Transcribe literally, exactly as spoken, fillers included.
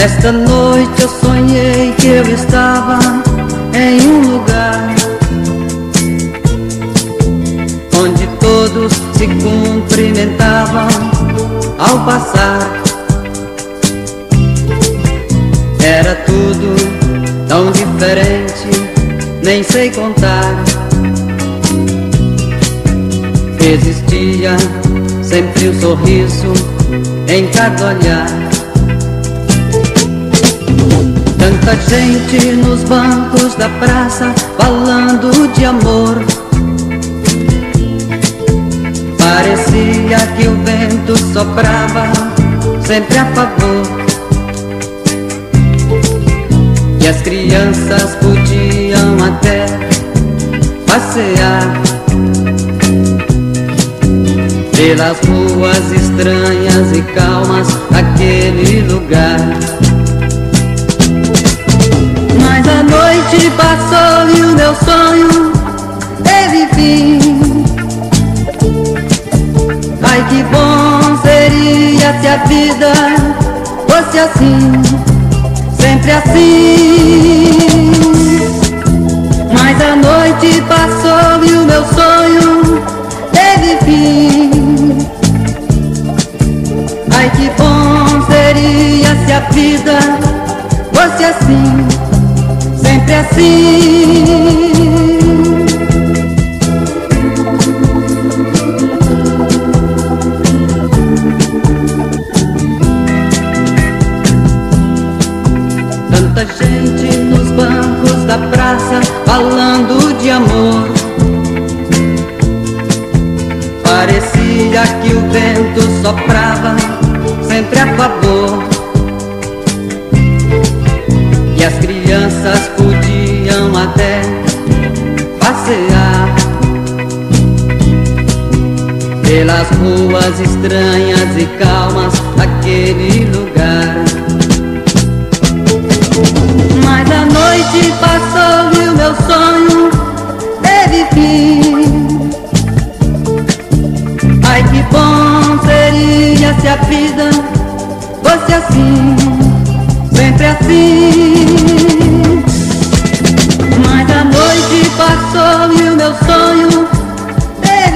Esta noite eu sonhei que eu estava em um lugar onde todos se cumprimentavam ao passar. Era tudo tão diferente, nem sei contar. Existia sempre um sorriso em cada olhar. Tanta gente nos bancos da praça falando de amor. Parecia que o vento soprava sempre a favor. E as crianças podiam até passear pelas ruas estranhas e calmas daquele lugar. Mas a noite passou e o meu sonho teve fim. Ai, que bom seria se a vida fosse assim, sempre assim. Mas a noite passou e o meu sonho teve fim. Ai, que bom seria se a vida fosse assim, sempre assim. Tanta gente nos bancos da praça falando de amor. Parecia que o vento soprava sempre a favor. E as crianças podiam até passear pelas ruas estranhas e calmas daquele lugar. Mas a noite passou e o meu sonho teve fim. Ai, que bom seria se a vida fosse assim, sempre assim.